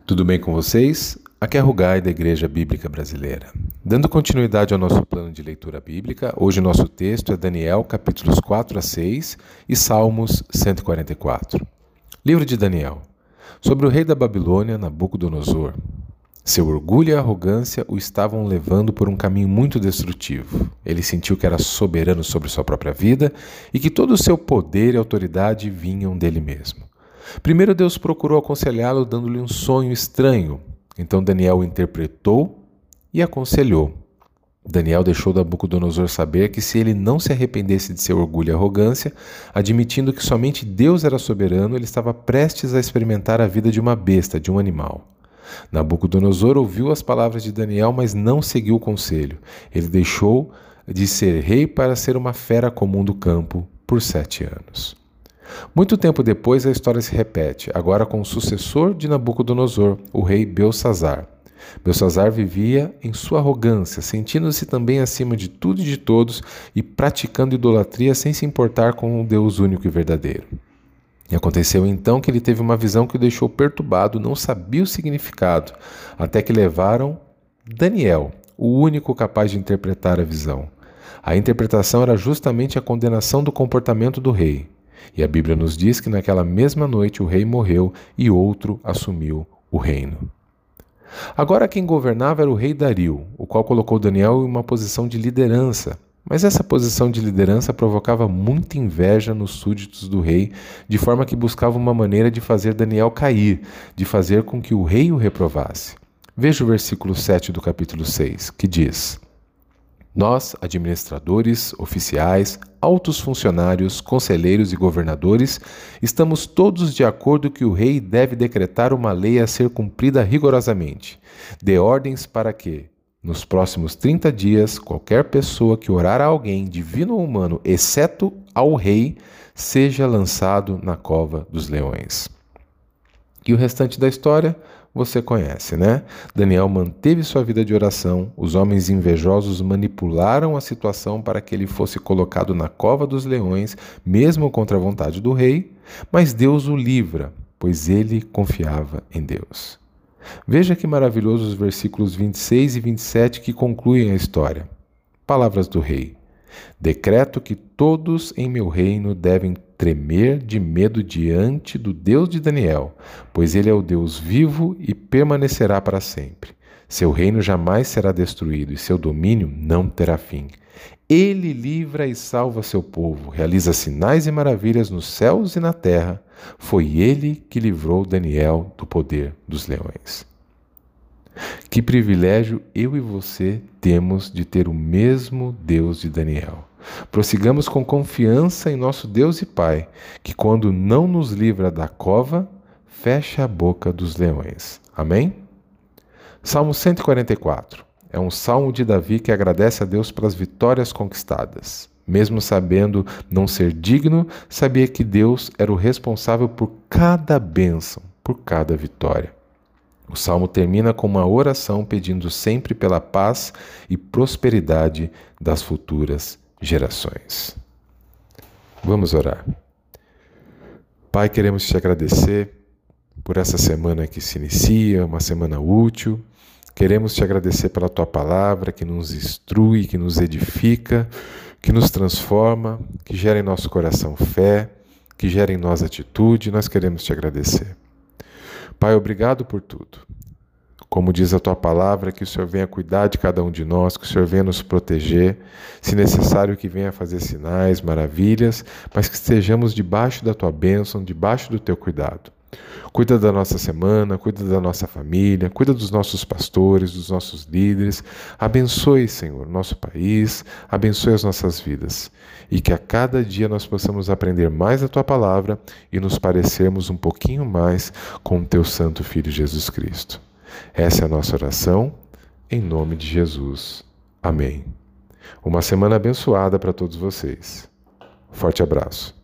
Tudo bem com vocês? Aqui é Rugai da Igreja Bíblica Brasileira. Dando continuidade ao nosso plano de leitura bíblica, hoje o nosso texto é Daniel, capítulos 4 a 6 e Salmos 144. Livro de Daniel. Sobre o rei da Babilônia, Nabucodonosor. Seu orgulho e arrogância o estavam levando por um caminho muito destrutivo. Ele sentiu que era soberano sobre sua própria vida e que todo o seu poder e autoridade vinham dele mesmo. Primeiro Deus procurou aconselhá-lo dando-lhe um sonho estranho. Então Daniel o interpretou e aconselhou. Daniel deixou Nabucodonosor saber que se ele não se arrependesse de seu orgulho e arrogância, admitindo que somente Deus era soberano, ele estava prestes a experimentar a vida de uma besta, de um animal. Nabucodonosor ouviu as palavras de Daniel, mas não seguiu o conselho. Ele deixou de ser rei para ser uma fera comum do campo por 7 anos. Muito tempo depois, a história se repete, agora com o sucessor de Nabucodonosor, o rei Belsassar. Belsassar vivia em sua arrogância, sentindo-se também acima de tudo e de todos e praticando idolatria sem se importar com o Deus único e verdadeiro. E aconteceu então que ele teve uma visão que o deixou perturbado, não sabia o significado, até que levaram Daniel, o único capaz de interpretar a visão. A interpretação era justamente a condenação do comportamento do rei. E a Bíblia nos diz que naquela mesma noite o rei morreu e outro assumiu o reino. Agora quem governava era o rei Dario, o qual colocou Daniel em uma posição de liderança. Mas essa posição de liderança provocava muita inveja nos súditos do rei, de forma que buscava uma maneira de fazer Daniel cair, de fazer com que o rei o reprovasse. Veja o versículo 7 do capítulo 6, que diz: Nós, administradores, oficiais, altos funcionários, conselheiros e governadores, estamos todos de acordo que o rei deve decretar uma lei a ser cumprida rigorosamente. Dê ordens para que, nos próximos 30 dias, qualquer pessoa que orar a alguém, divino ou humano, exceto ao rei, seja lançado na cova dos leões. E o restante da história você conhece, né? Daniel manteve sua vida de oração, os homens invejosos manipularam a situação para que ele fosse colocado na cova dos leões, mesmo contra a vontade do rei, mas Deus o livra, pois ele confiava em Deus. Veja que maravilhosos os versículos 26 e 27 que concluem a história. Palavras do rei. Decreto que todos em meu reino devem tremer de medo diante do Deus de Daniel, pois ele é o Deus vivo e permanecerá para sempre. Seu reino jamais será destruído e seu domínio não terá fim. Ele livra e salva seu povo, realiza sinais e maravilhas nos céus e na terra. Foi ele que livrou Daniel do poder dos leões. Que privilégio eu e você temos de ter o mesmo Deus de Daniel. Prossigamos com confiança em nosso Deus e Pai, que quando não nos livra da cova, fecha a boca dos leões. Amém? Salmo 144. É um salmo de Davi que agradece a Deus pelas vitórias conquistadas. Mesmo sabendo não ser digno, sabia que Deus era o responsável por cada bênção, por cada vitória. O salmo termina com uma oração pedindo sempre pela paz e prosperidade das futuras gerações. Vamos orar. Pai, queremos te agradecer por essa semana que se inicia, uma semana útil. Queremos te agradecer pela tua palavra que nos instrui, que nos edifica, que nos transforma, que gera em nosso coração fé, que gera em nós atitude. Nós queremos te agradecer. Pai, obrigado por tudo. Como diz a tua palavra, que o Senhor venha cuidar de cada um de nós, que o Senhor venha nos proteger, se necessário que venha fazer sinais, maravilhas, mas que estejamos debaixo da tua bênção, debaixo do teu cuidado. Cuida da nossa semana, cuida da nossa família, cuida dos nossos pastores, dos nossos líderes. Abençoe, Senhor, nosso país, abençoe as nossas vidas. E que a cada dia nós possamos aprender mais da Tua palavra e nos parecermos um pouquinho mais com o Teu Santo Filho Jesus Cristo. Essa é a nossa oração, em nome de Jesus. Amém. Uma semana abençoada para todos vocês. Forte abraço.